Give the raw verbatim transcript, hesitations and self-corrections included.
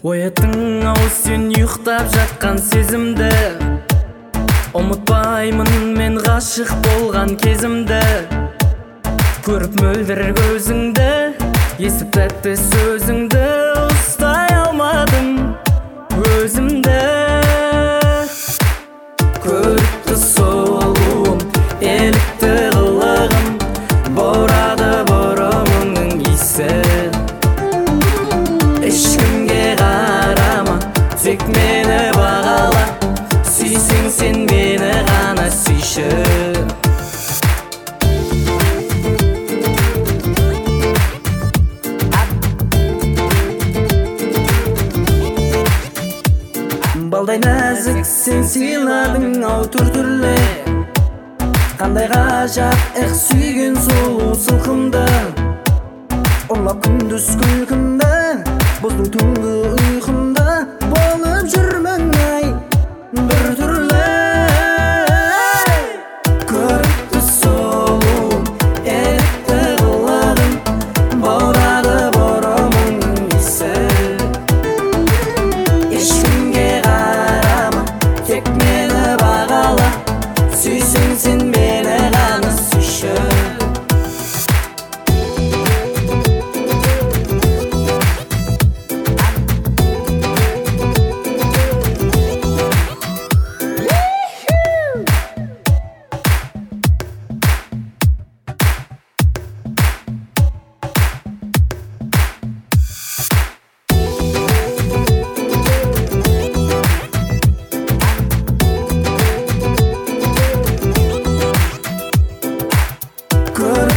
Оятың ау сен ұйықтап жатқан сезімді, ұмытпаймын мен ғашық болған кезімді. Көріп мөлдір көзіңді, естіп тәтті сөзіңді, ұстай алмадым өзімді. Көрікті сұлуым, елікті қылығым, борады бұрымыңның иісі. Ешкімге қарама, тек мені бағала, сүйсең сен мені ғана сүйші. Балдай нәзік сен сыйладың ау түр-түрлі, қандай ғажап ех сүйген сұлу сылқымды. Ұрлап күндіз күлкімді, боздың түнгі ұйқымды, болып жүрмін ай бір түрлі. Көрікті сұлуым, елікті қылығым, борады бұрымыңның иісі. Ешкімге қарама, тек мені бағала, сүйсең сен мені ғана сүйші. Good.